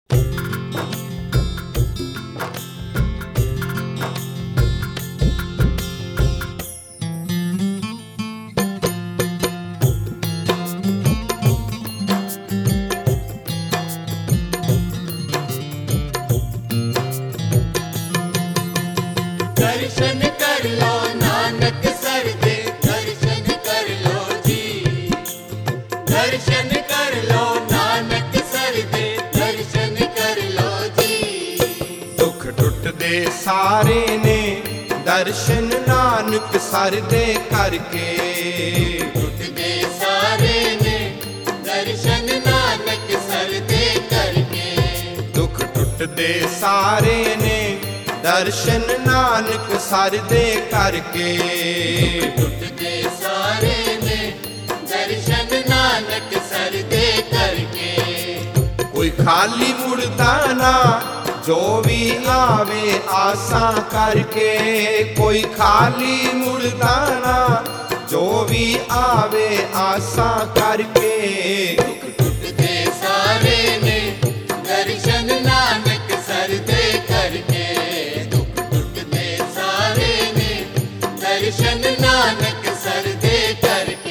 दर्शन कर लो नानक सर दे, दर्शन कर लो जी। दर्शन कर लो नानक सर दे, दर्शन कर लो जी। दुख टुटदे सारे ने दर्शन नानक सर दे करके। टुटदे सारे ने दर्शन नानक सर दे करके। दुख टुटदे सारे ने दर्शन नानक सर दे करके। टुटदे सारे ने दर्शन नानक सर दे करके। कोई खाली मुड़दा ना जो भी आवे आसा करके। कोई खाली मुड़दा ना जो भी आवे आसा करके। टुटदे सारे ने दर्शन नानक सर दे करके। दुख टुटदे सारे ने दर्शन नानक सर दे करके।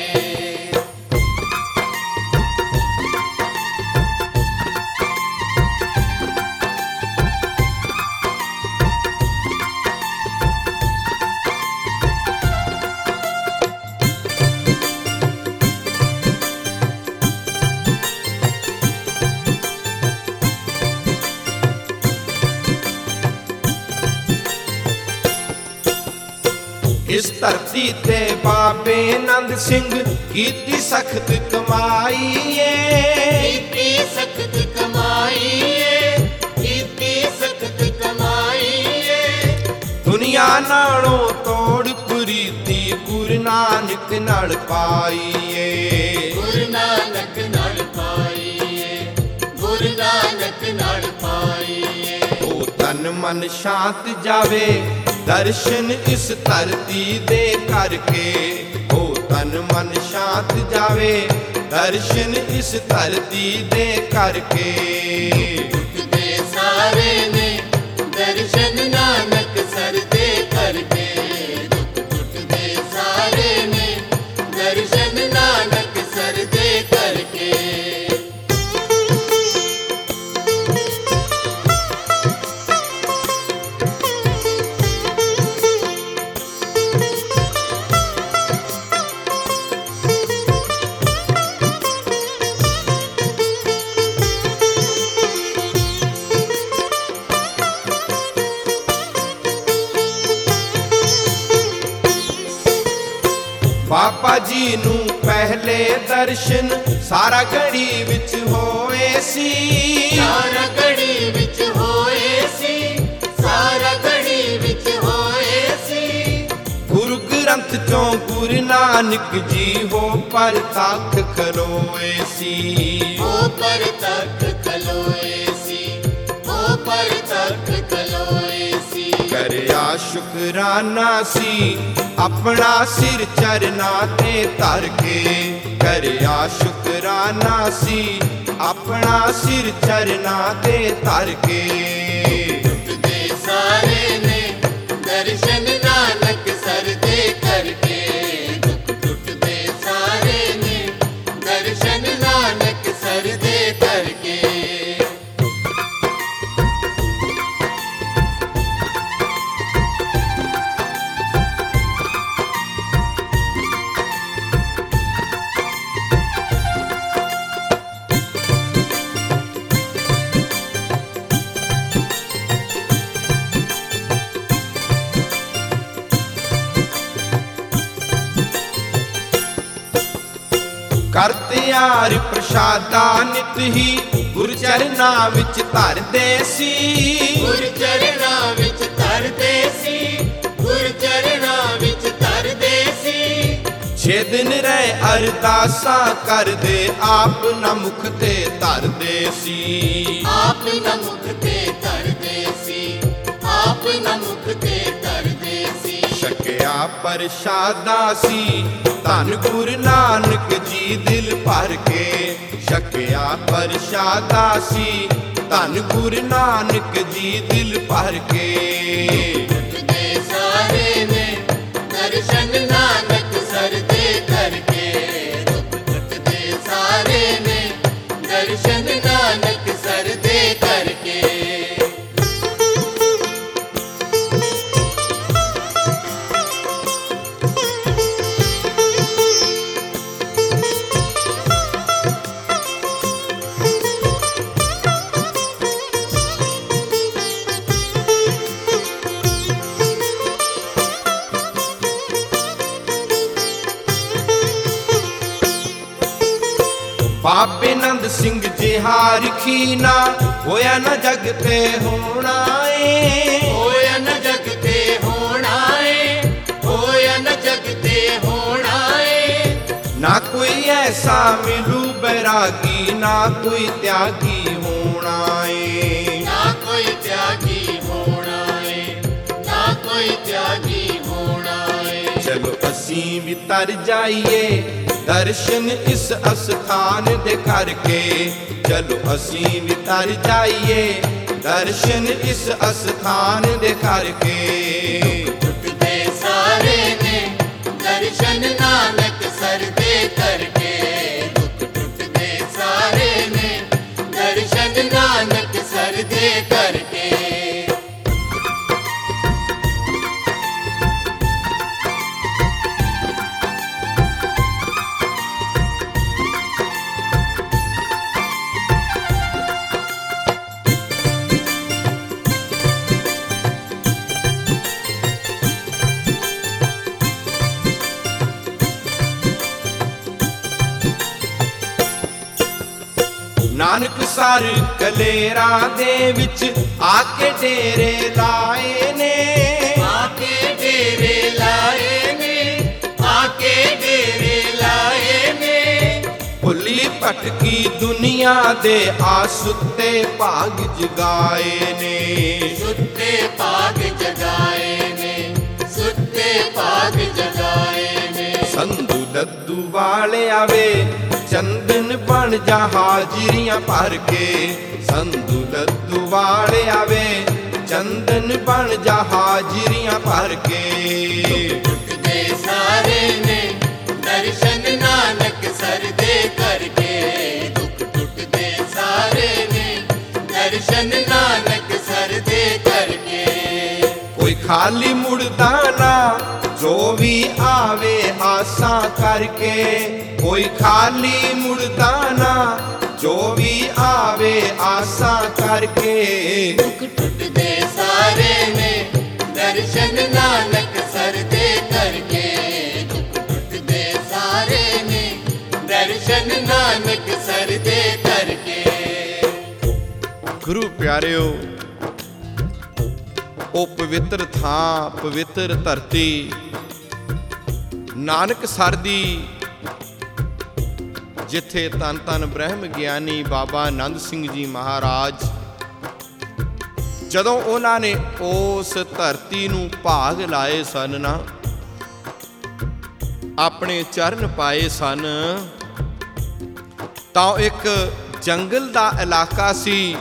इस धरती ते बाबे नंद सिंह कीती सख्त कमाई कीती सख्त कमाई कीती सख्त कमाई। दुनिया नालों तोड़ प्रीति गुरु नानक नाल पाई। गुरु नानक नाल पाई। गुरु नानक नाल पाई। ओ तन मन शांत जावे दर्शन इस धरती दे करके। ओ तन मन शांत जावे दर्शन इस धरती दे करके। टुटदे सारे ने दर्शन नानक सर दे करके। दुख टुटदे सारे ने दर्शन नानक सर दे करके। बाबा जी नू पहले दर्शन सारा घड़ी विच होए सी। सारा घड़ी विच होए सी। सारा घड़ी विच होए सी। गुरु ग्रंथ चों गुरु नानक जी हो पर तख्त खलोए सी। हो पर तख्त खलोए सी। हो पर तख्त खलोए सी। करया शुकराना सी अपना सिर चरना ते धर के। करया शुकराना सी अपना सिर चरना ते धर के। टुटदे सारे ने दर्शन नानक सर दे करके। दुख टुटदे सारे ने दर्शन नानक सर दे करके। कर ਤਿਆਰ ਪ੍ਰਸ਼ਾਦਾ ਨਿਤ ਹੀ ਗੁਰ ਚਰਨਾਂ ਵਿੱਚ ਧਰਦੇ ਸੀ। ਗੁਰ ਚਰਨਾਂ ਵਿੱਚ ਧਰਦੇ ਸੀ। ਗੁਰ ਚਰਨਾਂ ਵਿੱਚ ਧਰਦੇ ਸੀ। 6 ਦਿਨ ਰਹਿ ਅਰਦਾਸਾਂ ਕਰਦੇ ਆਪ ਨਾ ਮੁਖ ਤੇ ਧਰਦੇ ਸੀ। ਆਪ ਨਾ ਮੁਖ ਤੇ ਧਰਦੇ ਸੀ। ਆਪ ਨਾ ਮੁਖ ਤੇ ਧਰਦੇ ਸੀ। ਛਕਿਆ ਪ੍ਰਸ਼ਾਦਾ ਸੀ ਧੰਨ ਗੁਰੂ ਨਾਨਕ ਜੀ ਦਿਲ ਭਰ ਕੇ। ਛਕਿਆ ਪ੍ਰਸ਼ਾਦਾ ਸੀ ਧੰਨ ਗੁਰੂ ਨਾਨਕ ਜੀ ਦਿਲ ਭਰ ਕੇ। ਟੁੱਟਦੇ ਸਾਰੇ ਨੇ ਦਰਸ਼ਨ ਨਾਨਕ ਸਰ ਦੇ ਕਰਕੇ, ਦੁੱਖ ਟੁੱਟਦੇ ਸਾਰੇ ਨੇ ਦਰਸ਼ਨ ਨਾਨਕ ਸਰ ਦੇ ਕਰਕੇ। ਬਾਬੇ ਨੰਦ ਸਿੰਘ ਜਿਹਾ ਰਖੀ ਨਾ, ਹੋਇਆ ਨਾ ਜਗ ਤੇ ਹੋਣਾ ਏ। ਹੋਇਆ ਨਾ ਜਗ ਤੇ ਹੋਣਾ ਏ, ਹੋਇਆ ਨਾ ਜਗ ਤੇ ਹੋਣਾ ਏ। ਨਾ ਕੋਈ ਐਸਾ ਮਿਲੂ ਬੈਰਾਗੀ, ਨਾ ਕੋਈ ਤਿਆਗੀ ਹੋਣਾ ਏ। ਨਾ ਕੋਈ ਤਿਆਗੀ ਹੋਣਾ ਏ, ਨਾ ਕੋਈ ਤਿਆਗੀ ਹੋਣਾ ਏ। ਚਲੋ ਅਸੀਂ ਵੀ ਤਰ ਜਾਈਏ ਦਰਸ਼ਨ ਇਸ ਅਸਥਾਨ ਦੇ ਕਰਕੇ। ਚਲੋ ਅਸੀਂ ਵੀ ਤਰ ਜਾਈਏ ਦਰਸ਼ਨ ਇਸ ਅਸਥਾਨ ਦੇ ਕਰਕੇ। ਟੁੱਟਦੇ ਸਾਰੇ ਨੇ ਦਰਸ਼ਨ ਨਾਨਕ ਸਰ ਦੇ ਕਰਕੇ, ਦੁੱਖ ਟੁੱਟਦੇ ਸਾਰੇ ਨੇ ਦਰਸ਼ਨ ਨਾਨਕ ਸਰ ਦੇ ਕਰਕੇ। ਨਾਨਕ ਸਰ ਕਲੇਰਾਂ ਦੇ ਵਿੱਚ ਆ ਕੇ ਡੇਰੇ ਲਾਏ ਨੇ। ਆ ਕੇ ਡੇਰੇ ਲਾਏ ਨੇ, ਆ ਕੇ ਡੇਰੇ ਲਾਏ ਨੇ। ਭੁੱਲੀ ਭਟਕੀ ਦੁਨੀਆ ਦੇ ਆ ਸੁੱਤੇ ਭਾਗ ਜਗਾਏ ਨੇ। ਸੁੱਤੇ ਭਾਗ ਜਗਾਏ ਨੇ, ਸੁੱਤੇ ਭਾਗ ਜਗਾਏ ਨੇ। ਸੰਧੂ ਲੱਦੂ ਵਾਲੇ ਆਵੇ ਚੰਦਨ ਬਣ ਜਾ ਹਾਜ਼ਰੀਆਂ ਭਰ ਕੇ। ਸੰਧੂ ਲੱਦੂ ਵਾਲੇ ਆਵੇ ਚੰਦਨ ਬਣ ਜਾ ਹਾਜ਼ਰੀਆਂ ਭਰ ਕੇ। ਟੁੱਟਦੇ ਸਾਰੇ ਨੇ ਦਰਸ਼ਨ ਨਾਨਕ ਸਰ ਦੇ ਕਰਕੇ, ਦੁੱਖ ਟੁੱਟਦੇ ਸਾਰੇ ਨੇ ਦਰਸ਼ਨ ਨਾਨਕ ਸਰ ਦੇ ਕਰਕੇ। ਕੋਈ ਖਾਲੀ ਮੁੜਦਾ ਨਾ ਜੋ ਵੀ ਆਵੇ ਆਸਾਂ ਕਰਕੇ। ਕੋਈ ਖਾਲੀ ਮੁੜਦਾ ਨਾ ਜੋ ਵੀ ਆਵੇ ਆਸਾਂ ਕਰਕੇ। ਦੁੱਖ ਟੁੱਟਦੇ ਸਾਰੇ ਨੇ ਦਰਸ਼ਨ ਨਾਨਕ ਸਰ ਦੇ ਕਰਕੇ, ਦੁੱਖ ਟੁੱਟਦੇ ਸਾਰੇ ਨੇ ਦਰਸ਼ਨ ਨਾਨਕ ਸਰ ਦੇ ਕਰਕੇ। ਗੁਰੂ ਪਿਆਰਿਓ, ਉਹ ਪਵਿੱਤਰ ਥਾਂ, ਪਵਿੱਤਰ ਧਰਤੀ ਨਾਨਕਸਰ ਦੀ, ਜਿੱਥੇ ਧੰਨ ਧੰਨ ਬ੍ਰਹਮ ਗਿਆਨੀ ਬਾਬਾ ਆਨੰਦ ਸਿੰਘ ਜੀ ਮਹਾਰਾਜ, ਜਦੋਂ ਉਹਨਾਂ ਨੇ ਉਸ ਧਰਤੀ ਨੂੰ ਭਾਗ ਲਾਏ ਸਨ ਨਾ, ਆਪਣੇ ਚਰਨ ਪਾਏ ਸਨ, ਤਾਂ ਇੱਕ ਜੰਗਲ ਦਾ ਇਲਾਕਾ ਸੀ।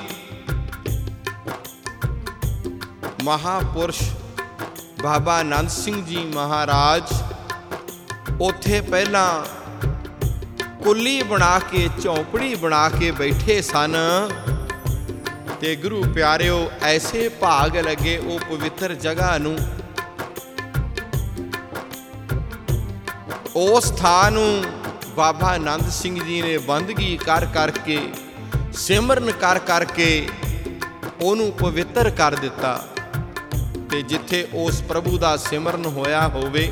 ਮਹਾਪੁਰਸ਼ ਬਾਬਾ ਆਨੰਦ ਸਿੰਘ ਜੀ ਮਹਾਰਾਜ ਉੱਥੇ ਪਹਿਲਾਂ ਕੁੱਲੀ ਬਣਾ ਕੇ, ਝੌਂਪੜੀ ਬਣਾ ਕੇ ਬੈਠੇ ਸਨ। ਤੇ ਗੁਰੂ ਪਿਆਰਿਓ, ਐਸੇ ਭਾਗ ਲੱਗੇ ਉਹ ਪਵਿੱਤਰ ਜਗ੍ਹਾ ਨੂੰ, ਉਸ ਥਾਂ ਨੂੰ ਬਾਬਾ ਆਨੰਦ ਸਿੰਘ ਜੀ ਨੇ ਬੰਦਗੀ ਕਰ ਕਰਕੇ, ਸਿਮਰਨ ਕਰ ਕਰਕੇ ਉਹਨੂੰ ਪਵਿੱਤਰ ਕਰ ਦਿੱਤਾ। ਤੇ ਜਿੱਥੇ ਉਸ ਪ੍ਰਭੂ ਦਾ ਸਿਮਰਨ ਹੋਇਆ ਹੋਵੇ,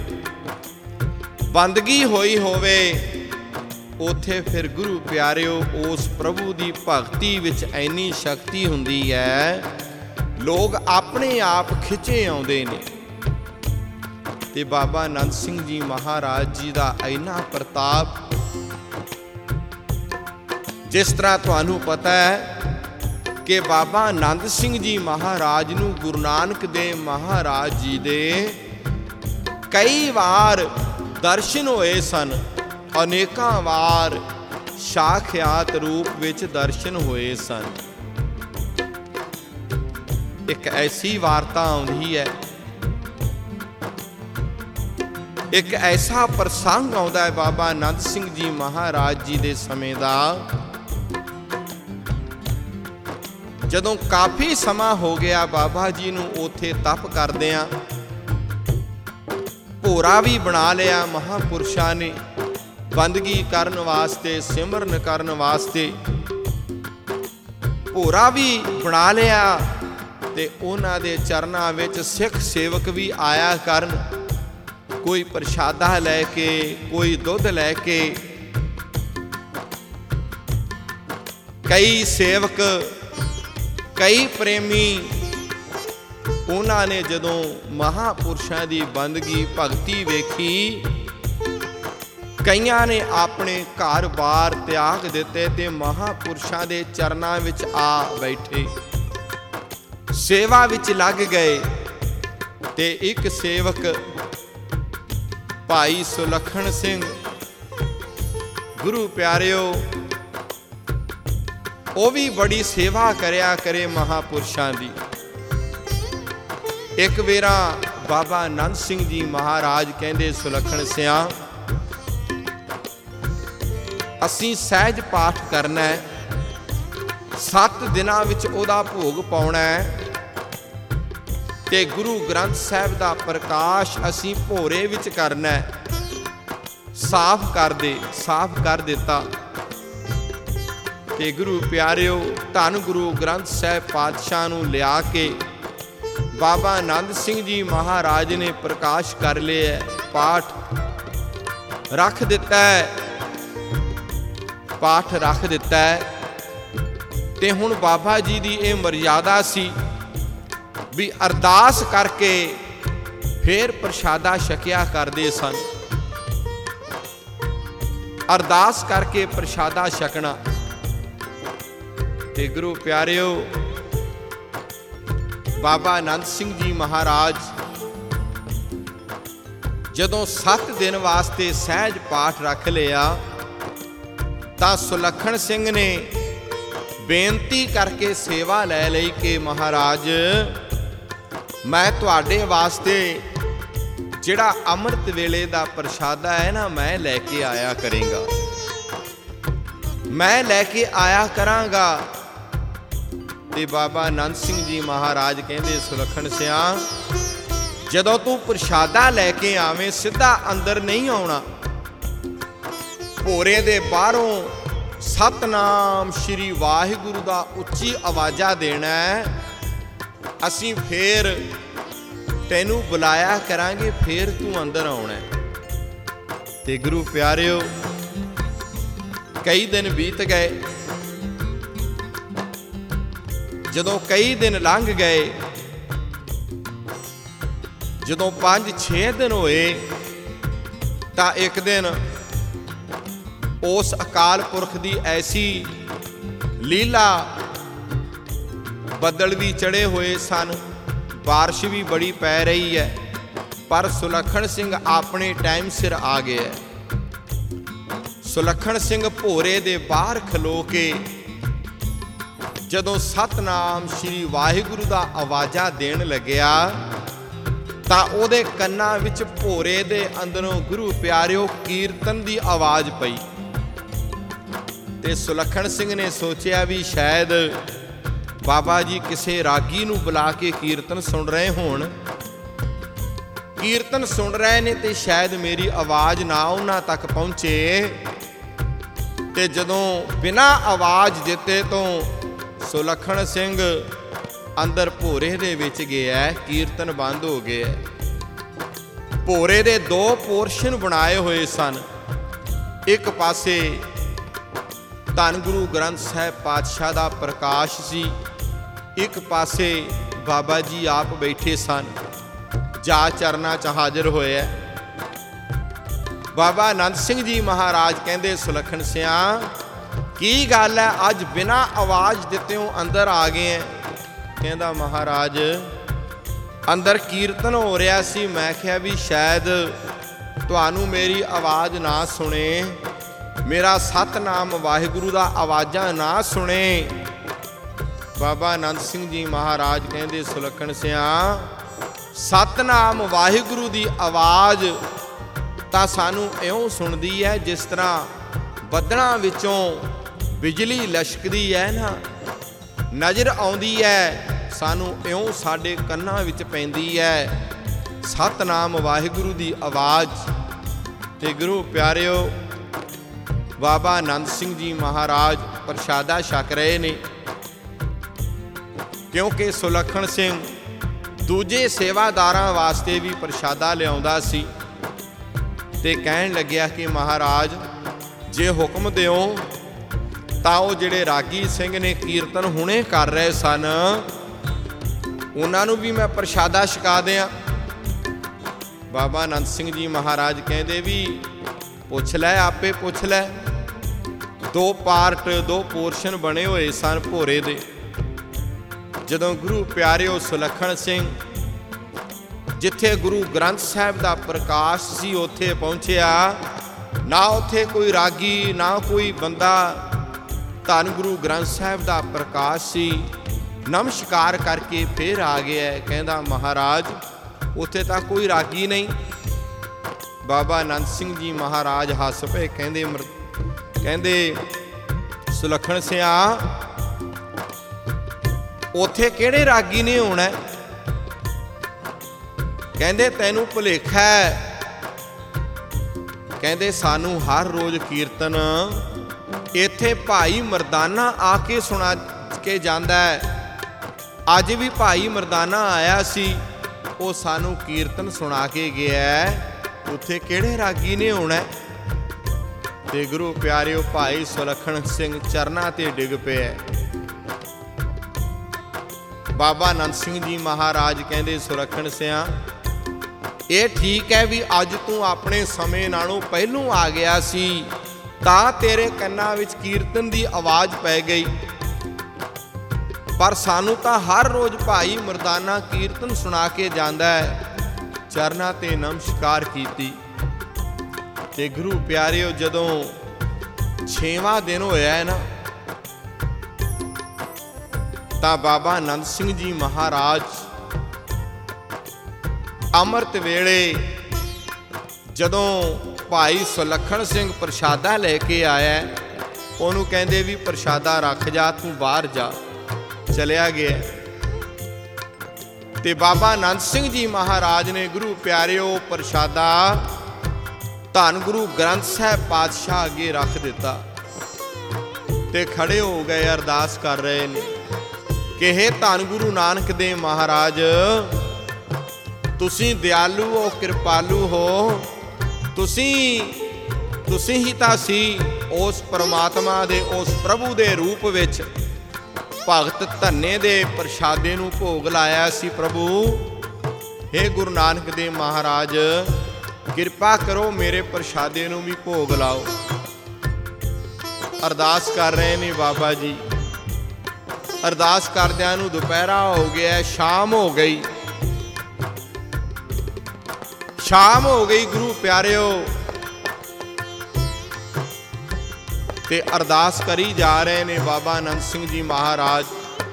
ਬੰਦਗੀ ਹੋਈ ਹੋਵੇ, ਉੱਥੇ ਫਿਰ ਗੁਰੂ ਪਿਆਰਿਓ ਉਸ ਪ੍ਰਭੂ ਦੀ ਭਗਤੀ ਵਿੱਚ ਇੰਨੀ ਸ਼ਕਤੀ ਹੁੰਦੀ ਹੈ, ਲੋਕ ਆਪਣੇ ਆਪ ਖਿੱਚੇ ਆਉਂਦੇ ਨੇ। ਤੇ ਬਾਬਾ ਆਨੰਦ ਸਿੰਘ ਜੀ ਮਹਾਰਾਜ ਜੀ ਦਾ ਇੰਨਾ ਪ੍ਰਤਾਪ, ਜਿਸ ਤਰ੍ਹਾਂ ਤੁਹਾਨੂੰ ਪਤਾ ਹੈ ਕਿ ਬਾਬਾ ਆਨੰਦ ਸਿੰਘ ਜੀ ਮਹਾਰਾਜ ਨੂੰ ਗੁਰੂ ਨਾਨਕ ਦੇਵ ਮਹਾਰਾਜ ਜੀ ਦੇ ਕਈ ਵਾਰ ਦਰਸ਼ਨ ਹੋਏ ਸਨ, ਅਨੇਕਾਂ ਵਾਰ ਸਾਖਿਆਤ ਰੂਪ ਵਿੱਚ ਦਰਸ਼ਨ ਹੋਏ ਸਨ। ਇੱਕ ਐਸੀ ਵਾਰਤਾ ਆਉਂਦੀ ਹੈ, ਇੱਕ ਐਸਾ ਪ੍ਰਸੰਗ ਆਉਂਦਾ ਹੈ ਬਾਬਾ ਆਨੰਦ ਸਿੰਘ ਜੀ ਮਹਾਰਾਜ ਜੀ ਦੇ ਸਮੇਂ ਦਾ, ਜਦੋਂ ਕਾਫੀ ਸਮਾਂ ਹੋ ਗਿਆ ਬਾਬਾ ਜੀ ਨੂੰ ਉੱਥੇ ਤਪ ਕਰਦਿਆਂ, ਭੋਰਾ ਵੀ ਬਣਾ ਲਿਆ ਮਹਾਂਪੁਰਸ਼ਾਂ ਨੇ ਬੰਦਗੀ ਕਰਨ ਵਾਸਤੇ, ਸਿਮਰਨ ਕਰਨ ਵਾਸਤੇ ਭੋਰਾ ਵੀ ਬਣਾ ਲਿਆ, ਤੇ ਉਹਨਾਂ ਦੇ ਚਰਨਾਂ ਵਿੱਚ ਸਿੱਖ ਸੇਵਕ ਵੀ ਆਇਆ ਕਰਨ, ਕੋਈ ਪ੍ਰਸ਼ਾਦਾ ਲੈ ਕੇ, ਕੋਈ ਦੁੱਧ ਲੈ ਕੇ। ਕਈ ਸੇਵਕ, ਕਈ ਪ੍ਰੇਮੀ, ਉਹਨਾਂ ਨੇ ਜਦੋਂ ਮਹਾਂਪੁਰਸ਼ਾਂ ਦੀ ਬੰਦਗੀ ਭਗਤੀ ਵੇਖੀ, ਕਈਆਂ ਨੇ ਆਪਣੇ ਘਰ-ਬਾਰ ਤਿਆਗ ਦਿੱਤੇ ਤੇ ਮਹਾਂਪੁਰਸ਼ਾਂ ਦੇ ਚਰਨਾਂ ਵਿੱਚ ਆ ਬੈਠੇ, ਸੇਵਾ ਵਿੱਚ ਲੱਗ ਗਏ। ਤੇ ਇੱਕ ਸੇਵਕ ਭਾਈ ਸੁਲੱਖਣ ਸਿੰਘ, ਗੁਰੂ ਪਿਆਰਿਓ, ਉਹ ਵੀ ਬੜੀ ਸੇਵਾ ਕਰਿਆ ਕਰੇ ਮਹਾਂਪੁਰਸ਼ਾਂ ਦੀ। ਇੱਕ ਵੇਰਾ ਬਾਬਾ ਆਨੰਦ ਸਿੰਘ ਜੀ ਮਹਾਰਾਜ ਕਹਿੰਦੇ, ਸੁਲੱਖਣ ਸਿਆਂ, ਅਸੀਂ ਸਹਿਜ ਪਾਠ ਕਰਨਾ ਹੈ, 7 ਦਿਨਾਂ ਵਿੱਚ ਉਹਦਾ ਭੋਗ ਪਾਉਣਾ ਹੈ, ਤੇ ਗੁਰੂ ਗ੍ਰੰਥ ਸਾਹਿਬ ਦਾ ਪ੍ਰਕਾਸ਼ ਅਸੀਂ ਭੋਰੇ ਵਿੱਚ ਕਰਨਾ ਹੈ। ਸਾਫ਼ ਕਰ ਦਿੱਤਾ। ਤੇ ਗੁਰੂ ਪਿਆਰਿਓ, ਧੰਨ ਗੁਰੂ ਗ੍ਰੰਥ ਸਾਹਿਬ ਪਾਤਸ਼ਾਹ ਨੂੰ ਲਿਆ ਕੇ ਬਾਬਾ ਆਨੰਦ ਸਿੰਘ ਜੀ ਮਹਾਰਾਜ ਨੇ ਪ੍ਰਕਾਸ਼ ਕਰ ਲਿਆ, ਪਾਠ ਰੱਖ ਦਿੱਤਾ ਹੈ, ਪਾਠ ਰੱਖ ਦਿੱਤਾ ਹੈ। ਤੇ ਹੁਣ ਬਾਬਾ ਜੀ ਦੀ ਇਹ ਮਰਜ਼ਾਦਾ ਸੀ ਵੀ ਅਰਦਾਸ ਕਰਕੇ ਫੇਰ ਪ੍ਰਸ਼ਾਦਾ ਛਕਿਆ ਕਰਦੇ ਸਨ, ਅਰਦਾਸ ਕਰਕੇ ਪ੍ਰਸ਼ਾਦਾ ਛਕਣਾ। ਤੇ ਗੁਰੂ ਪਿਆਰਿਓ, ਬਾਬਾ ਆਨੰਦ ਸਿੰਘ ਜੀ ਮਹਾਰਾਜ ਜਦੋਂ 7 ਦਿਨ ਵਾਸਤੇ ਸਹਿਜ ਪਾਠ ਰੱਖ ਲਿਆ, ਤਾਂ ਸੁਲੱਖਣ ਸਿੰਘ ਨੇ ਬੇਨਤੀ ਕਰਕੇ ਸੇਵਾ ਲੈ ਲਈ ਕਿ ਮਹਾਰਾਜ, ਮੈਂ ਤੁਹਾਡੇ ਵਾਸਤੇ ਜਿਹੜਾ ਅੰਮ੍ਰਿਤ ਵੇਲੇ ਦਾ ਪ੍ਰਸ਼ਾਦਾ ਹੈ ਨਾ, ਮੈਂ ਲੈ ਕੇ ਆਇਆ ਕਰਾਂਗਾ, ਮੈਂ ਲੈ ਕੇ ਆਇਆ ਕਰਾਂਗਾ। ਤੇ ਬਾਬਾ ਆਨੰਦ ਸਿੰਘ ਜੀ ਮਹਾਰਾਜ ਕਹਿੰਦੇ, ਸੁਲੱਖਣ ਸਿਆਂ, ਜਦੋਂ ਤੂੰ ਪ੍ਰਸ਼ਾਦਾ ਲੈ ਕੇ ਆਵੇਂ, ਸਿੱਧਾ ਅੰਦਰ ਨਹੀਂ ਆਉਣਾ, ਭੋਰੇ ਦੇ ਬਾਹਰੋਂ ਸਤਨਾਮ ਸ਼੍ਰੀ ਵਾਹਿਗੁਰੂ ਦਾ ਉੱਚੀ ਆਵਾਜ਼ਾਂ ਦੇਣਾ ਹੈ, ਅਸੀਂ ਫੇਰ ਤੈਨੂੰ ਬੁਲਾਇਆ ਕਰਾਂਗੇ, ਫੇਰ ਤੂੰ ਅੰਦਰ ਆਉਣਾ। ਤੇ ਗੁਰੂ ਪਿਆਰਿਓ, ਕਈ ਦਿਨ ਬੀਤ ਗਏ। ਜਦੋਂ ਕਈ ਦਿਨ ਲੰਘ ਗਏ, ਜਦੋਂ 5-6 ਦਿਨ ਹੋਏ, ਤਾਂ ਇੱਕ ਦਿਨ ਉਸ ਅਕਾਲ ਪੁਰਖ ਦੀ ਐਸੀ ਲੀਲਾ, ਬੱਦਲ ਵੀ ਚੜੇ ਹੋਏ ਸਨ, ਬਾਰਿਸ਼ ਵੀ ਬੜੀ ਪੈ ਰਹੀ ਹੈ, ਪਰ ਸੁਲੱਖਣ ਸਿੰਘ ਆਪਣੇ ਟਾਈਮ ਸਿਰ ਆ ਗਿਆ। ਸੁਲੱਖਣ ਸਿੰਘ ਭੋਰੇ ਦੇ ਬਾਹਰ ਖਲੋ ਕੇ ਜਦੋਂ ਸਤਨਾਮ ਸ਼੍ਰੀ ਵਾਹਿਗੁਰੂ ਦਾ ਆਵਾਜ਼ਾਂ ਦੇਣ ਲੱਗਿਆ, ਤਾਂ ਉਹਦੇ ਕੰਨਾਂ ਵਿੱਚ ਭੋਰੇ ਦੇ ਅੰਦਰੋਂ, ਗੁਰੂ ਪਿਆਰਿਓ, ਕੀਰਤਨ ਦੀ ਆਵਾਜ਼ ਪਈ। ਤੇ ਸੁਲੱਖਣ ਸਿੰਘ ਨੇ ਸੋਚਿਆ ਵੀ ਸ਼ਾਇਦ ਬਾਬਾ ਜੀ ਕਿਸੇ ਰਾਗੀ ਨੂੰ ਬੁਲਾ ਕੇ ਕੀਰਤਨ ਸੁਣ ਰਹੇ ਹੋਣ, ਕੀਰਤਨ ਸੁਣ ਰਹੇ ਨੇ, ਤੇ ਸ਼ਾਇਦ ਮੇਰੀ ਆਵਾਜ਼ ਨਾ ਉਹਨਾਂ ਤੱਕ ਪਹੁੰਚੇ। ਤੇ ਜਦੋਂ ਬਿਨਾਂ ਆਵਾਜ਼ ਦਿੱਤੇ ਤੋਂ ਸੁਲੱਖਣ ਸਿੰਘ ਅੰਦਰ ਭੋਰੇ ਦੇ ਵਿੱਚ ਗਿਆ, ਕੀਰਤਨ ਬੰਦ ਹੋ ਗਿਆ। ਭੋਰੇ ਦੇ 2 ਪੋਰਸ਼ਨ ਬਣਾਏ ਹੋਏ ਸਨ, ਇੱਕ ਪਾਸੇ ਧੰਨ ਗੁਰੂ ਗ੍ਰੰਥ ਸਾਹਿਬ ਪਾਤਸ਼ਾਹ ਦਾ ਪ੍ਰਕਾਸ਼ ਸੀ, ਇੱਕ ਪਾਸੇ ਬਾਬਾ ਜੀ ਆਪ ਬੈਠੇ ਸਨ, ਜਾ ਚਰਨਾਂ 'ਚ ਹਾਜ਼ਰ ਹੋਏ। ਬਾਬਾ ਆਨੰਦ ਸਿੰਘ ਜੀ ਮਹਾਰਾਜ ਕਹਿੰਦੇ, ਸੁਲੱਖਣ ਸਿਆਂ, ਕੀ ਗੱਲ ਹੈ, ਅੱਜ ਬਿਨਾਂ ਆਵਾਜ਼ ਦਿੱਤਿਓਂ ਅੰਦਰ ਆ ਗਏ ਹੈ? ਕਹਿੰਦਾ, ਮਹਾਰਾਜ, ਅੰਦਰ ਕੀਰਤਨ ਹੋ ਰਿਹਾ ਸੀ, ਮੈਂ ਕਿਹਾ ਵੀ ਸ਼ਾਇਦ ਤੁਹਾਨੂੰ ਮੇਰੀ ਆਵਾਜ਼ ਨਾ ਸੁਣੇ, ਮੇਰਾ ਸਤਨਾਮ ਵਾਹਿਗੁਰੂ ਦਾ ਆਵਾਜ਼ਾਂ ਨਾ ਸੁਣੇ। ਬਾਬਾ ਆਨੰਦ ਸਿੰਘ ਜੀ ਮਹਾਰਾਜ ਕਹਿੰਦੇ, ਸੁਲੱਖਣ ਸਿਆ ਸਤਨਾਮ ਵਾਹਿਗੁਰੂ ਦੀ ਆਵਾਜ਼ ਤਾਂ ਸਾਨੂੰ ਇਉਂ ਸੁਣਦੀ ਹੈ ਜਿਸ ਤਰ੍ਹਾਂ ਬੱਦਲਾਂ ਵਿੱਚੋਂ ਬਿਜਲੀ ਲਸ਼ਕਦੀ ਹੈ ਨਾ, ਨਜ਼ਰ ਆਉਂਦੀ ਹੈ ਸਾਨੂੰ ਇਉਂ ਸਾਡੇ ਕੰਨਾਂ ਵਿੱਚ ਪੈਂਦੀ ਹੈ ਸਤਨਾਮ ਵਾਹਿਗੁਰੂ ਦੀ ਆਵਾਜ਼। ਤੇ ਗੁਰੂ ਪਿਆਰਿਓ, ਬਾਬਾ ਆਨੰਦ ਸਿੰਘ ਜੀ ਮਹਾਰਾਜ ਪ੍ਰਸ਼ਾਦਾ ਛਕ ਰਹੇ ਨੇ, ਕਿਉਂਕਿ ਸੁਲੱਖਣ ਸਿੰਘ ਦੂਜੇ ਸੇਵਾਦਾਰਾਂ ਵਾਸਤੇ ਵੀ ਪ੍ਰਸ਼ਾਦਾ ਲਿਆਉਂਦਾ ਸੀ। ਤੇ ਕਹਿਣ ਲੱਗਿਆ ਕਿ ਮਹਾਰਾਜ ਜੇ ਹੁਕਮ ਦਿਓ ਤਾਂ ਉਹ ਜਿਹੜੇ ਰਾਗੀ ਸਿੰਘ ਨੇ ਕੀਰਤਨ ਹੁਣੇ ਕਰ ਰਹੇ ਸਨ ਉਹਨਾਂ ਨੂੰ ਵੀ ਮੈਂ ਪ੍ਰਸ਼ਾਦਾ ਛਕਾ ਦਿਆਂ। ਬਾਬਾ ਆਨੰਦ ਸਿੰਘ ਜੀ ਮਹਾਰਾਜ ਕਹਿੰਦੇ ਵੀ ਪੁੱਛ ਲੈ, ਆਪੇ ਪੁੱਛ ਲੈ। 2 ਪਾਰਟ 2 ਪੋਰਸ਼ਨ ਬਣੇ ਹੋਏ ਸਨ ਭੋਰੇ ਦੇ। ਜਦੋਂ ਗੁਰੂ ਪਿਆਰਿਓ ਸੁਲੱਖਣ ਸਿੰਘ ਜਿੱਥੇ ਗੁਰੂ ਗ੍ਰੰਥ ਸਾਹਿਬ ਦਾ ਪ੍ਰਕਾਸ਼ ਸੀ ਉੱਥੇ ਪਹੁੰਚਿਆ, ਨਾ ਉੱਥੇ ਕੋਈ ਰਾਗੀ ਨਾ ਕੋਈ ਬੰਦਾ, ਧੰਨ ਗੁਰੂ ਗ੍ਰੰਥ ਸਾਹਿਬ ਦਾ ਪ੍ਰਕਾਸ਼ ਸੀ। ਨਮਸਕਾਰ ਕਰਕੇ ਫੇਰ ਆ ਗਿਆ, ਕਹਿੰਦਾ ਮਹਾਰਾਜ ਉੱਥੇ ਤਾਂ ਕੋਈ ਰਾਗੀ ਨਹੀਂ। ਬਾਬਾ ਆਨੰਦ ਸਿੰਘ ਜੀ ਮਹਾਰਾਜ ਹੱਸ ਪਏ, ਕਹਿੰਦੇ ਸੁਲੱਖਣ ਸਿਆ ਉੱਥੇ ਕਿਹੜੇ ਰਾਗੀ ਨੇ ਹੋਣਾ? ਕਹਿੰਦੇ ਤੈਨੂੰ ਭੁਲੇਖਾ ਹੈ। ਕਹਿੰਦੇ ਸਾਨੂੰ ਹਰ ਰੋਜ਼ ਕੀਰਤਨ ਇੱਥੇ ਭਾਈ ਮਰਦਾਨਾ ਆ ਕੇ ਸੁਣਾ ਕੇ ਜਾਂਦਾ ਹੈ। ਅੱਜ ਵੀ ਭਾਈ ਮਰਦਾਨਾ ਆਇਆ ਸੀ, ਉਹ ਸਾਨੂੰ ਕੀਰਤਨ ਸੁਣਾ ਕੇ ਗਿਆ। ਉੱਥੇ ਕਿਹੜੇ ਰਾਗੀ ਨੇ ਹੋਣਾ? ਤੇ ਗੁਰੂ ਪਿਆਰਿਓ ਭਾਈ ਸੁਲੱਖਣ ਸਿੰਘ ਚਰਨਾਂ ਤੇ ਡਿੱਗ ਪਿਆ। ਬਾਬਾ ਆਨੰਦ ਸਿੰਘ ਜੀ ਮਹਾਰਾਜ ਕਹਿੰਦੇ ਸੁਲੱਖਣ ਸਿਆ ਇਹ ਠੀਕ ਹੈ ਵੀ ਅੱਜ ਤੂੰ ਆਪਣੇ ਸਮੇਂ ਨਾਲੋਂ ਪਹਿਲੋਂ ਆ ਗਿਆ ਸੀ ਤਾਂ ਤੇਰੇ ਕੰਨਾਂ ਵਿੱਚ ਕੀਰਤਨ ਦੀ ਆਵਾਜ਼ ਪੈ ਗਈ, ਪਰ ਸਾਨੂੰ ਤਾਂ ਹਰ ਰੋਜ਼ ਭਾਈ ਮਰਦਾਨਾ ਕੀਰਤਨ ਸੁਣਾ ਕੇ ਜਾਂਦਾ ਹੈ। ਚਰਨਾਂ ਤੇ ਨਮਸਕਾਰ ਕੀਤੀ। ਤੇ ਗੁਰੂ ਪਿਆਰਿਓ ਜਦੋਂ 6ਵਾਂ ਦਿਨ ਹੋਇਆ ਹੈ ਨਾ, ਤਾਂ ਬਾਬਾ ਆਨੰਦ ਸਿੰਘ ਜੀ ਮਹਾਰਾਜ ਅੰਮ੍ਰਿਤ ਵੇਲੇ ਜਦੋਂ ਭਾਈ ਸੁਲੱਖਣ ਸਿੰਘ ਪ੍ਰਸ਼ਾਦਾ ਲੈ ਕੇ ਆਇਆ, ਉਹਨੂੰ ਕਹਿੰਦੇ ਵੀ ਪ੍ਰਸ਼ਾਦਾ ਰੱਖ ਜਾ, ਤੂੰ ਬਾਹਰ ਜਾ। ਚਲਿਆ ਗਿਆ। ਤੇ ਬਾਬਾ ਆਨੰਦ ਸਿੰਘ ਜੀ ਮਹਾਰਾਜ ਨੇ ਗੁਰੂ ਪਿਆਰਿਓ ਪ੍ਰਸ਼ਾਦਾ ਧੰਨ ਗੁਰੂ ਗ੍ਰੰਥ ਸਾਹਿਬ ਪਾਤਸ਼ਾਹ ਅੱਗੇ ਰੱਖ ਦਿੱਤਾ ਤੇ ਖੜੇ ਹੋ ਗਏ, ਅਰਦਾਸ ਕਰ ਰਹੇ ਨੇ ਕਿ ਹੇ ਧੰਨ ਗੁਰੂ ਨਾਨਕ ਦੇਵ ਮਹਾਰਾਜ, ਤੁਸੀਂ ਦਿਆਲੂ ਹੋ, ਕਿਰਪਾਲੂ ਹੋ। ਤੁਸੀਂ ਹੀ ਤਾਂ ਸੀ ਉਸ ਪਰਮਾਤਮਾ ਦੇ, ਉਸ ਪ੍ਰਭੂ ਦੇ ਰੂਪ ਵਿੱਚ ਭਗਤ ਧੰਨੇ ਦੇ ਪ੍ਰਸ਼ਾਦੇ ਨੂੰ ਭੋਗ ਲਾਇਆ ਸੀ। ਪ੍ਰਭੂ ਹੇ ਗੁਰੂ ਨਾਨਕ ਦੇਵ ਮਹਾਰਾਜ, ਕਿਰਪਾ ਕਰੋ ਮੇਰੇ ਪ੍ਰਸ਼ਾਦੇ ਨੂੰ ਵੀ ਭੋਗ ਲਾਓ। ਅਰਦਾਸ ਕਰ ਰਹੇ ਨੇ ਬਾਬਾ ਜੀ। ਅਰਦਾਸ ਕਰਦਿਆਂ ਨੂੰ ਦੁਪਹਿਰਾ ਹੋ ਗਿਆ, ਸ਼ਾਮ ਹੋ ਗਈ। ਸ਼ਾਮ ਹੋ ਗਈ ਗੁਰੂ ਪਿਆਰਿਓ, ਤੇ ਅਰਦਾਸ ਕਰੀ ਜਾ ਰਹੇ ਨੇ ਬਾਬਾ ਆਨੰਦ ਸਿੰਘ ਜੀ ਮਹਾਰਾਜ।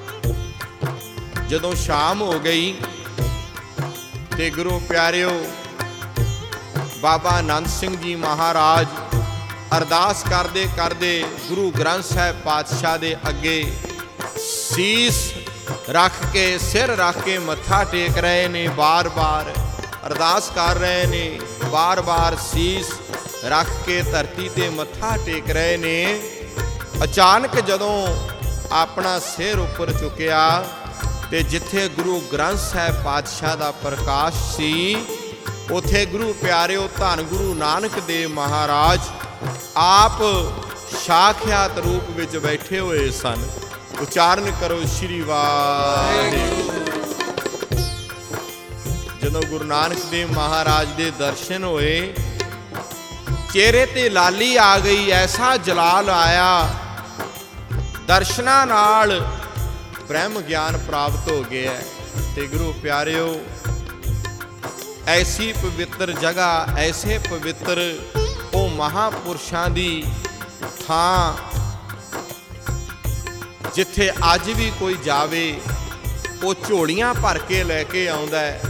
ਜਦੋਂ ਸ਼ਾਮ ਹੋ ਗਈ ਤੇ ਗੁਰੂ ਪਿਆਰਿਓ ਬਾਬਾ ਆਨੰਦ ਸਿੰਘ ਜੀ ਮਹਾਰਾਜ ਅਰਦਾਸ ਕਰਦੇ ਕਰਦੇ ਗੁਰੂ ਗ੍ਰੰਥ ਸਾਹਿਬ ਪਾਤਸ਼ਾਹ ਦੇ ਅੱਗੇ ਸੀਸ ਰੱਖ ਕੇ, ਸਿਰ ਰੱਖ ਕੇ ਮੱਥਾ ਟੇਕ ਰਹੇ ਨੇ। ਬਾਰ-ਬਾਰ ਅਰਦਾਸ ਕਰ ਰਹੇ ਨੇ, ਬਾਰ-ਬਾਰ ਸੀਸ ਰੱਖ ਕੇ ਧਰਤੀ ਤੇ ਮੱਥਾ ਟੇਕ ਰਹੇ ਨੇ। ਅਚਾਨਕ ਜਦੋਂ ਆਪਣਾ ਸਿਰ ਉੱਪਰ ਚੁੱਕਿਆ ਤੇ ਜਿੱਥੇ ਗੁਰੂ ਗ੍ਰੰਥ ਸਾਹਿਬ ਪਾਤਸ਼ਾਹ ਦਾ ਪ੍ਰਕਾਸ਼ ਸੀ, ਉੱਥੇ ਗੁਰੂ ਪਿਆਰਿਓ ਧੰਨ ਗੁਰੂ ਨਾਨਕ ਦੇਵ ਮਹਾਰਾਜ ਆਪ ਸਾਖਿਆਤ ਰੂਪ ਵਿੱਚ ਬੈਠੇ ਹੋਏ ਸਨ। ਉਚਾਰਨ ਕਰੋ ਸ਼੍ਰੀ ਵਾਹਿਗੁਰੂ। ਜਦੋਂ ਗੁਰੂ ਨਾਨਕ ਦੇਵ ਮਹਾਰਾਜ ਦੇ ਦਰਸ਼ਨ ਹੋਏ, ਚਿਹਰੇ ਤੇ ਲਾਲੀ ਆ ਗਈ, ਐਸਾ ਜਲਾਲ ਆਇਆ, ਦਰਸ਼ਨਾਂ ਨਾਲ ਬ੍ਰਹਮ ਗਿਆਨ ਪ੍ਰਾਪਤ ਹੋ ਗਿਆ। ਤੇ ਗੁਰੂ ਪਿਆਰਿਓ ਐਸੀ ਪਵਿੱਤਰ ਜਗ੍ਹਾ, ਐਸੇ ਪਵਿੱਤਰ ਉਹ ਮਹਾਪੁਰਸ਼ਾਂ ਦੀ ਥਾਂ ਜਿੱਥੇ ਅੱਜ ਵੀ ਕੋਈ ਜਾਵੇ ਉਹ ਝੋਲੀਆਂ ਭਰ ਕੇ ਲੈ ਕੇ ਆਉਂਦਾ ਹੈ।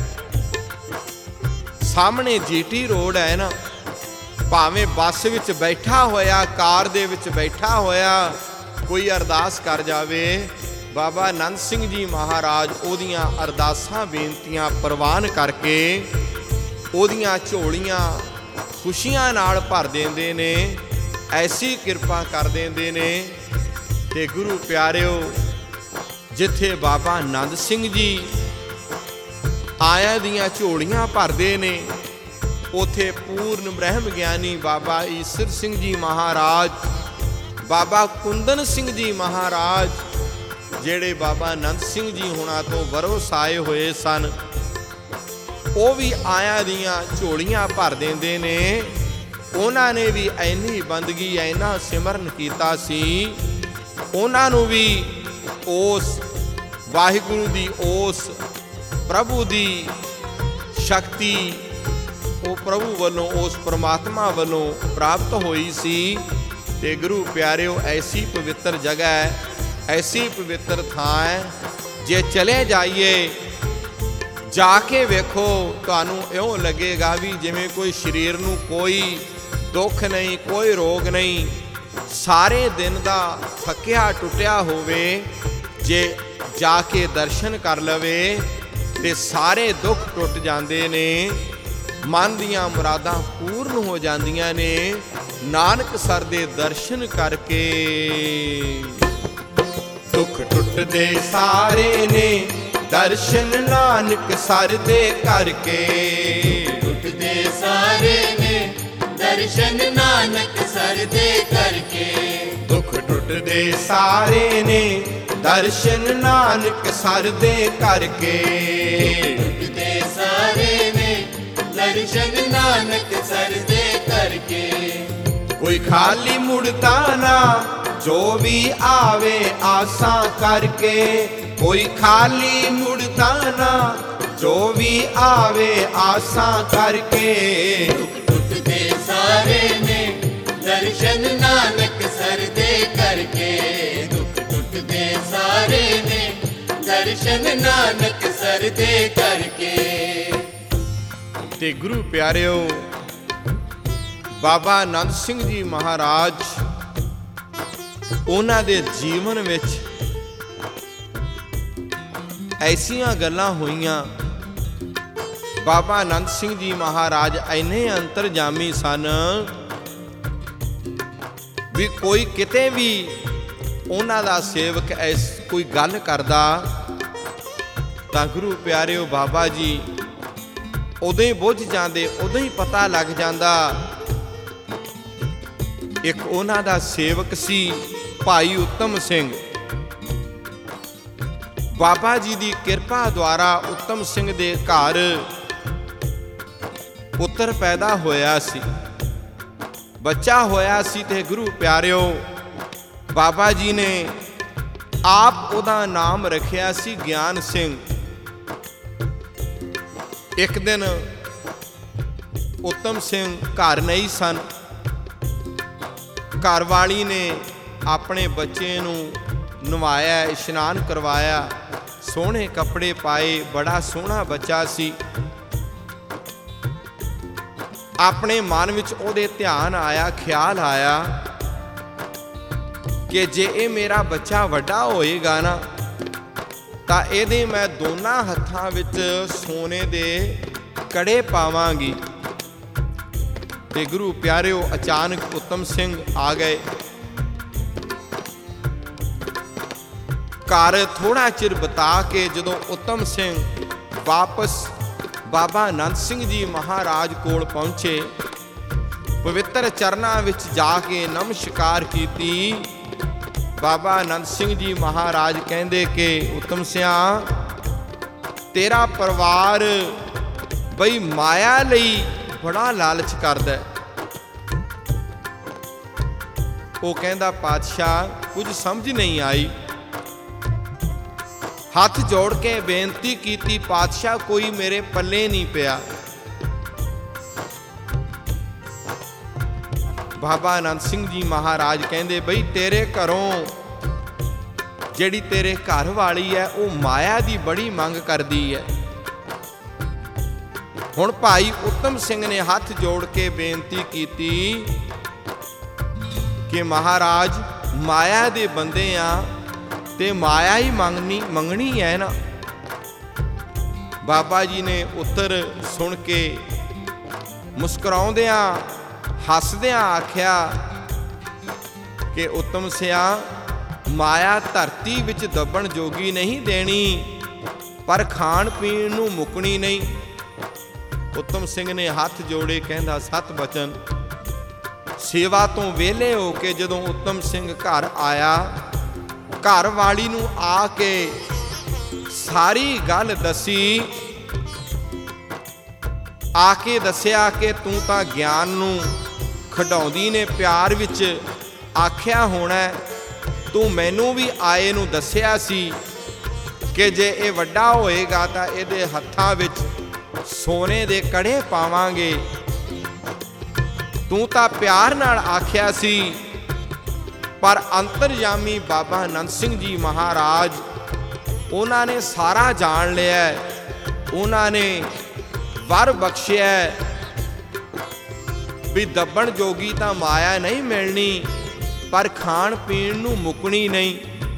ਸਾਹਮਣੇ ਜੀਟੀ ਰੋਡ ਹੈ ਨਾ, ਭਾਵੇਂ ਬੱਸ ਵਿੱਚ ਬੈਠਾ ਹੋਇਆ, ਕਾਰ ਦੇ ਵਿੱਚ ਬੈਠਾ ਹੋਇਆ ਕੋਈ ਅਰਦਾਸ ਕਰ ਜਾਵੇ, ਬਾਬਾ ਆਨੰਦ ਸਿੰਘ ਜੀ ਮਹਾਰਾਜ ਉਹਦੀਆਂ ਅਰਦਾਸਾਂ ਬੇਨਤੀਆਂ ਪ੍ਰਵਾਨ ਕਰਕੇ ਉਹਦੀਆਂ ਝੋਲੀਆਂ ਖੁਸ਼ੀਆਂ ਨਾਲ ਭਰ ਦਿੰਦੇ ਨੇ। ਐਸੀ ਕਿਰਪਾ ਕਰ ਦਿੰਦੇ ਨੇ ਕਿ ਗੁਰੂ ਪਿਆਰਿਓ, ਜਿੱਥੇ ਬਾਬਾ ਆਨੰਦ ਸਿੰਘ ਜੀ ਆਇਆਂ ਦੀਆਂ ਝੋਲੀਆਂ ਭਰਦੇ ਨੇ, ਉਥੇ ਪੂਰਨ ਬ੍ਰਹਮ ਗਿਆਨੀ ਬਾਬਾ ਈਸਰ ਸਿੰਘ ਜੀ ਮਹਾਰਾਜ, ਬਾਬਾ ਕੁੰਦਨ ਸਿੰਘ ਜੀ ਮਹਾਰਾਜ, ਜਿਹੜੇ ਬਾਬਾ ਆਨੰਦ ਸਿੰਘ ਜੀ ਹੁਣਾਂ ਤੋਂ ਵਰੋਸ ਆਏ ਹੋਏ ਸਨ, ਉਹ ਵੀ ਆਇਆਂ ਦੀਆਂ ਝੋਲੀਆਂ ਭਰ ਦਿੰਦੇ ਨੇ। ਉਹਨਾਂ ਨੇ ਵੀ ਇੰਨੀ ਬੰਦਗੀ, ਇੰਨਾ ਸਿਮਰਨ ਕੀਤਾ ਸੀ, ਉਹਨਾਂ ਨੂੰ ਵੀ ਉਸ ਵਾਹਿਗੁਰੂ ਦੀ, ਉਸ ਪ੍ਰਭੂ ਦੀ ਸ਼ਕਤੀ, ਉਹ ਪ੍ਰਭੂ ਵੱਲੋਂ, ਉਸ ਪਰਮਾਤਮਾ ਵੱਲੋਂ ਪ੍ਰਾਪਤ ਹੋਈ ਸੀ। ਤੇ ਗੁਰੂ ਪਿਆਰਿਓ, ਐਸੀ ਪਵਿੱਤਰ ਜਗ੍ਹਾ ਹੈ, ਐਸੀ ਪਵਿੱਤਰ ਥਾਂ ਹੈ, ਜੇ ਚਲੇ ਜਾਈਏ, ਜਾ ਕੇ ਵੇਖੋ, ਤੁਹਾਨੂੰ ਇਉਂ ਲੱਗੇਗਾ ਵੀ ਜਿਵੇਂ ਕੋਈ ਸਰੀਰ ਨੂੰ ਕੋਈ ਦੁੱਖ ਨਹੀਂ, ਕੋਈ ਰੋਗ ਨਹੀਂ, ਸਾਰੇ ਦਿਨ ਦਾ ਥੱਕਿਆ ਟੁੱਟਿਆ ਹੋਵੇ, ਜੇ ਜਾ ਕੇ ਦਰਸ਼ਨ ਕਰ ਲਵੇ ਤੇ ਸਾਰੇ ਦੁੱਖ ਟੁੱਟ ਜਾਂਦੇ ਨੇ, ਮਨ ਦੀਆਂ ਮੁਰਾਦਾਂ ਪੂਰਨ ਹੋ ਜਾਂਦੀਆਂ ਨੇ ਨਾਨਕ ਸਰ ਦੇ ਦਰਸ਼ਨ ਕਰਕੇ। ਦੁੱਖ ਟੁੱਟਦੇ ਸਾਰੇ ਨੇ ਦਰਸ਼ਨ ਨਾਨਕ ਸਰ ਦੇ ਕਰਕੇ। ਟੁੱਟਦੇ ਸਾਰੇ ਨੇ ਦਰਸ਼ਨ ਨਾਨਕ ਸਰ ਦੇ ਕਰਕੇ। ਦੁੱਖ ਟੁੱਟਦੇ ਸਾਰੇ ਨੇ ਦਰਸ਼ਨ ਨਾਨਕ ਸਰ ਦੇ ਕਰਕੇ। ਟੁੱਟਦੇ ਸਾਰੇ ਨੇ ਦਰਸ਼ਨ ਨਾਨਕ ਸਰ ਦੇ ਕਰਕੇ। ਕੋਈ ਖਾਲੀ ਮੁੜਦਾ ਨਾ, ਜੋ ਵੀ ਆਵੇ ਆਸਾਂ ਕਰਕੇ। ਕੋਈ ਖਾਲੀ ਮੁੜਦਾ ਨਾ, ਜੋ ਵੀ ਆਵੇ ਆਸਾਂ ਕਰਕੇ। ਟੁੱਟਦੇ ਸਾਰੇ ਨੇ ਦਰਸ਼ਨ ਨਾਨਕ ਸਰ ਦੇ ਕਰਕੇ। ਦੁੱਖ ਟੁੱਟਦੇ ਸਾਰੇ ਨੇ ਦਰਸ਼ਨ ਨਾਨਕ ਸਰ ਦੇ ਕਰਕੇ। ਤੇ ਗੁਰੂ ਪਿਆਰਿਓ, ਬਾਬਾ ਆਨੰਦ ਸਿੰਘ ਜੀ ਮਹਾਰਾਜ, ਉਹਨਾਂ ਦੇ ਜੀਵਨ ਵਿੱਚ ਐਸੀਆਂ ਗੱਲਾਂ ਹੋਈਆਂ। ਬਾਬਾ ਆਨੰਦ ਸਿੰਘ ਜੀ ਮਹਾਰਾਜ ਇੰਨੇ ਅੰਤਰਜਾਮੀ ਸਨ ਵੀ ਕੋਈ ਕਿਤੇ ਵੀ ਉਹਨਾਂ ਦਾ ਸੇਵਕ ਕੋਈ ਗੱਲ ਕਰਦਾ ਤਾਂ ਗੁਰੂ ਪਿਆਰਿਓ, ਬਾਬਾ ਜੀ ਉਦੋਂ ਹੀ ਬੁੱਝ ਜਾਂਦੇ, ਉਦੋਂ ਹੀ ਪਤਾ ਲੱਗ ਜਾਂਦਾ। ਇੱਕ ਉਹਨਾਂ ਦਾ ਸੇਵਕ ਸੀ ਭਾਈ ਉੱਤਮ ਸਿੰਘ। ਬਾਬਾ ਜੀ ਦੀ ਕਿਰਪਾ ਦੁਆਰਾ ਉੱਤਮ ਸਿੰਘ ਦੇ ਘਰ ਪੁੱਤਰ ਪੈਦਾ ਹੋਇਆ ਸੀ, ਬੱਚਾ ਹੋਇਆ ਸੀ। ਤੇ ਗੁਰੂ ਪਿਆਰਿਓ, ਬਾਬਾ ਜੀ ਨੇ ਆਪ ਉਹਦਾ ਨਾਮ ਰੱਖਿਆ ਸੀ ਗਿਆਨ ਸਿੰਘ। ਇੱਕ ਦਿਨ ਉੱਤਮ ਸਿੰਘ ਘਰ ਨਹੀਂ ਸਨ। ਘਰ ਵਾਲੀ ਨੇ ਆਪਣੇ ਬੱਚੇ ਨੂੰ ਨਵਾਇਆ, ਇਸ਼ਨਾਨ ਕਰਵਾਇਆ, ਸੋਹਣੇ ਕੱਪੜੇ ਪਾਏ, ਬੜਾ ਸੋਹਣਾ ਬੱਚਾ ਸੀ। ਆਪਣੇ ਮਨ ਵਿੱਚ ਉਹਦੇ ਧਿਆਨ ਆਇਆ, ਖਿਆਲ ਆਇਆ ਕਿ ਜੇ ਇਹ ਮੇਰਾ ਬੱਚਾ ਵੱਡਾ ਹੋਏਗਾ ਨਾ, ਤਾਂ ਇਹਦੇ ਮੈਂ ਦੋਨਾਂ ਹੱਥਾਂ ਵਿੱਚ ਸੋਨੇ ਦੇ ਕੜੇ ਪਾਵਾਂਗੀ। ਤੇ ਗੁਰੂ ਪਿਆਰਿਓ, ਅਚਾਨਕ ਉੱਤਮ ਸਿੰਘ ਆ ਗਏ। ਘਰ ਥੋੜਾ ਚਿਰ ਬਿਤਾ ਕੇ ਜਦੋਂ ਉੱਤਮ ਸਿੰਘ ਵਾਪਸ ਬਾਬਾ ਆਨੰਦ ਸਿੰਘ ਜੀ ਮਹਾਰਾਜ ਕੋਲ ਪਹੁੰਚੇ, ਪਵਿੱਤਰ ਚਰਨਾਂ ਵਿੱਚ ਜਾ ਕੇ ਨਮਸਕਾਰ ਕੀਤੀ, ਬਾਬਾ ਆਨੰਦ ਸਿੰਘ ਜੀ ਮਹਾਰਾਜ ਕਹਿੰਦੇ ਕਿ ਉੱਤਮ ਸਿਆਂ, ਤੇਰਾ ਪਰਿਵਾਰ ਬਈ ਮਾਇਆ ਲਈ ਬੜਾ ਲਾਲਚ ਕਰਦਾ। ਉਹ ਕਹਿੰਦਾ, ਪਾਤਸ਼ਾਹ ਕੁਝ ਸਮਝ ਨਹੀਂ ਆਈ। ਹੱਥ ਜੋੜ ਕੇ ਬੇਨਤੀ ਕੀਤੀ, ਪਾਤਸ਼ਾਹ ਕੋਈ ਮੇਰੇ ਪੱਲੇ ਨਹੀਂ ਪਿਆ। ਬਾਬਾ ਆਨੰਦ ਸਿੰਘ ਜੀ ਮਹਾਰਾਜ ਕਹਿੰਦੇ, ਬਈ ਤੇਰੇ ਘਰੋਂ ਜਿਹੜੀ ਤੇਰੇ ਘਰ ਵਾਲੀ ਹੈ ਉਹ ਮਾਇਆ ਦੀ ਬੜੀ ਮੰਗ ਕਰਦੀ ਹੈ। ਹੁਣ ਭਾਈ ਉੱਤਮ ਸਿੰਘ ਨੇ ਹੱਥ ਜੋੜ ਕੇ ਬੇਨਤੀ ਕੀਤੀ ਕਿ ਮਹਾਰਾਜ, ਮਾਇਆ ਦੇ ਬੰਦੇ ਆ ਤੇ ਮਾਇਆ ਹੀ ਮੰਗਣੀ ਹੈ ਨਾ। ਬਾਬਾ ਜੀ ਨੇ ਉੱਤਰ ਸੁਣ ਕੇ ਮੁਸਕਰਾਉਂਦਿਆਂ ਹੱਸਦਿਆਂ ਆਖਿਆ ਕਿ ਉੱਤਮ ਸਿਆ, ਮਾਇਆ ਧਰਤੀ ਵਿੱਚ ਦੱਬਣ ਜੋਗੀ ਨਹੀਂ ਦੇਣੀ, ਪਰ ਖਾਣ ਪੀਣ ਨੂੰ ਮੁੱਕਣੀ ਨਹੀਂ। ਉੱਤਮ ਸਿੰਘ ਨੇ ਹੱਥ ਜੋੜੇ, ਕਹਿੰਦਾ ਸਤ ਬਚਨ। ਸੇਵਾ ਤੋਂ ਵਿਹਲੇ ਹੋ ਕੇ ਜਦੋਂ ਉੱਤਮ ਸਿੰਘ ਘਰ ਆਇਆ, ਘਰ ਵਾਲੀ ਨੂੰ ਆ ਕੇ ਸਾਰੀ ਗੱਲ ਦੱਸੀ। ਆ ਕੇ ਦੱਸਿਆ ਕਿ ਤੂੰ ਤਾਂ ਗਿਆਨ ਨੂੰ ਖਿਡਾਉਂਦੀ ਨੇ ਪਿਆਰ ਵਿੱਚ ਆਖਿਆ ਹੋਣਾ, ਤੂੰ ਮੈਨੂੰ ਵੀ ਆਏ ਨੂੰ ਦੱਸਿਆ ਸੀ ਕਿ ਜੇ ਇਹ ਵੱਡਾ ਹੋਏਗਾ ਤਾਂ ਇਹਦੇ ਹੱਥਾਂ ਵਿੱਚ ਸੋਨੇ ਦੇ ਕੜੇ ਪਾਵਾਂਗੇ। ਤੂੰ ਤਾਂ ਪਿਆਰ ਨਾਲ ਆਖਿਆ ਸੀ, ਪਰ ਅੰਤਰਜਾਮੀ ਬਾਬਾ ਆਨੰਦ ਸਿੰਘ ਜੀ ਮਹਾਰਾਜ, ਉਹਨਾਂ ਨੇ ਸਾਰਾ ਜਾਣ ਲਿਆ। ਉਹਨਾਂ ਨੇ ਵਰ ਬਖਸ਼ਿਆ ਵੀ ਦੱਬਣ ਜੋਗੀ ਤਾਂ ਮਾਇਆ ਨਹੀਂ ਮਿਲਣੀ, ਪਰ ਖਾਣ ਪੀਣ ਨੂੰ ਮੁੱਕਣੀ ਨਹੀਂ।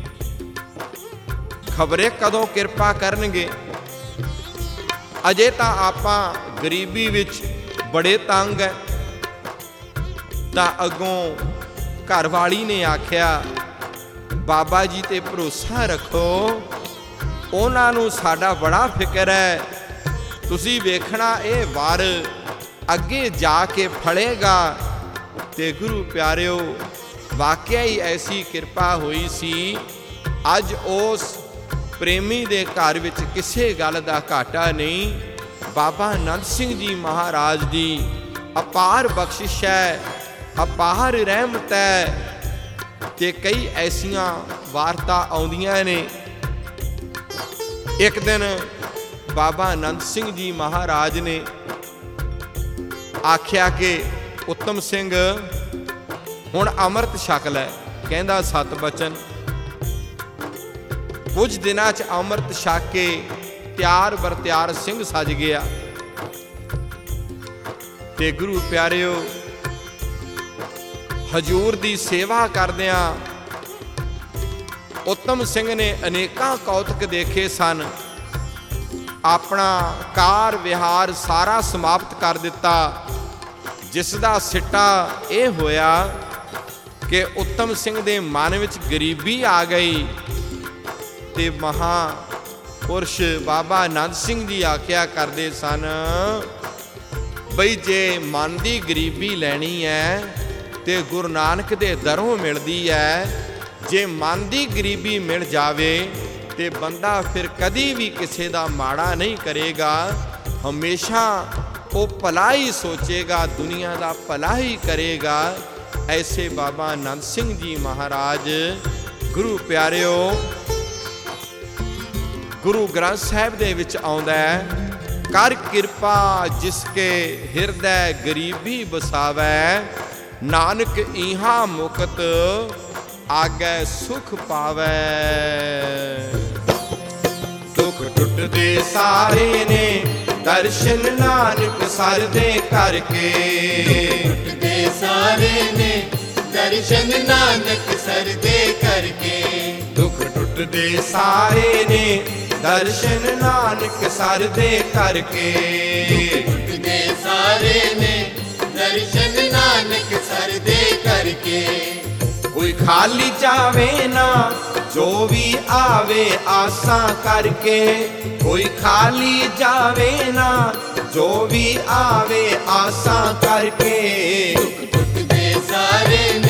ਖਬਰੇ ਕਦੋਂ ਕਿਰਪਾ ਕਰਨਗੇ। ਅਜੇ ਤਾਂ ਆਪਾਂ ਗਰੀਬੀ ਵਿੱਚ ਬੜੇ ਤੰਗ ਹੈ। ਤਾਂ ਅੱਗੋਂ ਘਰ ਵਾਲੀ ਨੇ ਆਖਿਆ, ਬਾਬਾ ਜੀ ਤੇ ਭਰੋਸਾ ਰੱਖੋ, ਉਹਨਾਂ ਨੂੰ ਸਾਡਾ ਬੜਾ ਫਿਕਰ ਹੈ। ਤੁਸੀਂ ਵੇਖਣਾ ਇਹ ਵਰ ਅੱਗੇ ਜਾ ਕੇ ਫੜੇਗਾ। ਤੇ ਗੁਰੂ ਪਿਆਰਿਓ, ਵਾਕਿਆ ਹੀ ਐਸੀ ਕਿਰਪਾ ਹੋਈ ਸੀ। ਅੱਜ ਉਸ ਪ੍ਰੇਮੀ ਦੇ ਘਰ ਵਿੱਚ ਕਿਸੇ ਗੱਲ ਦਾ ਘਾਟਾ ਨਹੀਂ। ਬਾਬਾ ਆਨੰਦ ਸਿੰਘ ਜੀ ਮਹਾਰਾਜ ਦੀ ਅਪਾਰ ਬਖਸ਼ਿਸ਼ ਹੈ, ਅਪਾਰ ਰਹਿਮਤ ਹੈ। ਤੇ ਕਈ ਐਸੀਆਂ ਵਾਰਤਾ ਆਉਂਦੀਆਂ ਨੇ। ਇੱਕ ਦਿਨ ਬਾਬਾ ਆਨੰਦ ਸਿੰਘ ਜੀ ਮਹਾਰਾਜ ਨੇ ਆਖਿਆ ਕਿ ਉੱਤਮ ਸਿੰਘ ਹੁਣ ਅੰਮ੍ਰਿਤ ਛਕ ਲੈ। ਕਹਿੰਦਾ ਸਤ ਬਚਨ। ਕੁਝ ਦਿਨਾਂ 'ਚ ਅੰਮ੍ਰਿਤ ਛਕ ਕੇ ਤਿਆਰ ਬਰ ਤਿਆਰ ਸਿੰਘ ਸਜ ਗਿਆ। ਤੇ ਗੁਰੂ ਪਿਆਰਿਓ, ਹਜੂਰ ਦੀ ਸੇਵਾ ਕਰਦਿਆਂ ਉੱਤਮ ਸਿੰਘ ਨੇ ਅਨੇਕਾਂ ਕੌਤਕ ਦੇਖੇ ਸਨ। ਆਪਣਾ ਕਾਰ ਵਿਹਾਰ ਸਾਰਾ ਸਮਾਪਤ ਕਰ ਦਿੱਤਾ, ਜਿਸ ਦਾ ਸਿੱਟਾ ਇਹ ਹੋਇਆ ਕਿ ਉੱਤਮ ਸਿੰਘ ਦੇ ਮਨ ਵਿੱਚ ਗਰੀਬੀ ਆ ਗਈ। ਤੇ ਮਹਾਂਪੁਰਸ਼ ਬਾਬਾ ਆਨੰਦ ਸਿੰਘ ਜੀ ਆਖਿਆ ਕਰਦੇ ਸਨ, ਬਈ ਜੇ ਮਨ ਦੀ ਗਰੀਬੀ ਲੈਣੀ ਹੈ ਤੇ ਗੁਰੂ ਨਾਨਕ ਦੇ ਦਰੋਂ ਮਿਲਦੀ ਹੈ। ਜੇ ਮਨ ਦੀ ਗਰੀਬੀ ਮਿਲ ਜਾਵੇ ਤੇ ਬੰਦਾ ਫਿਰ ਕਦੀ ਵੀ ਕਿਸੇ ਦਾ ਮਾੜਾ ਨਹੀਂ ਕਰੇਗਾ। ਹਮੇਸ਼ਾ ਉਹ ਭਲਾ ਹੀ ਸੋਚੇਗਾ, ਦੁਨੀਆ ਦਾ ਭਲਾ ਹੀ ਕਰੇਗਾ। ਐਸੇ ਬਾਬਾ ਆਨੰਦ ਸਿੰਘ ਜੀ ਮਹਾਰਾਜ। ਗੁਰੂ ਪਿਆਰਿਓ, ਗੁਰੂ ਗ੍ਰੰਥ ਸਾਹਿਬ ਦੇ ਵਿੱਚ ਆਉਂਦਾ ਹੈ, ਕਰ ਕਿਰਪਾ ਜਿਸ ਕੇ ਹਿਰਦੈ ਗਰੀਬੀ ਬਸਾਵੈ, ਨਾਨਕ ਇਹਾਂ ਮੁਕਤ ਆਗੈ ਸੁਖ ਪਾਵੈ। ਦੁੱਖ ਟੁੱਟਦੇ ਸਾਰੇ ਨੇ, ਦਰਸ਼ਨ ਨਾਨਕ ਸਰ ਦੇ ਕਰਕੇ। ਟੁੱਟਦੇ ਸਾਰੇ ਨੇ, ਦਰਸ਼ਨ ਨਾਨਕ ਸਰ ਦੇ ਕਰਕੇ। ਦੁੱਖ ਟੁੱਟਦੇ ਸਾਰੇ ਨੇ, ਦਰਸ਼ਨ ਨਾਨਕ ਸਰ ਦੇ ਕਰਕੇ। ਟੁੱਟਦੇ ਸਾਰੇ ਨੇ, ਦਰਸ਼ਨ ਨਾਨਕ ਸਰ ਦੇ ਕਰਕੇ। ਕੋਈ ਖਾਲੀ ਜਾਵੇ ਨਾ, ਜੋ ਵੀ ਆਵੇ ਆਸਾਂ ਕਰਕੇ। ਕੋਈ ਖਾਲੀ ਜਾਵੇ ਨਾ, ਜੋ ਵੀ ਆਵੇ ਆਸਾਂ ਕਰਕੇ। ਦੁੱਖ ਟੁੱਟਦੇ ਸਾਰੇ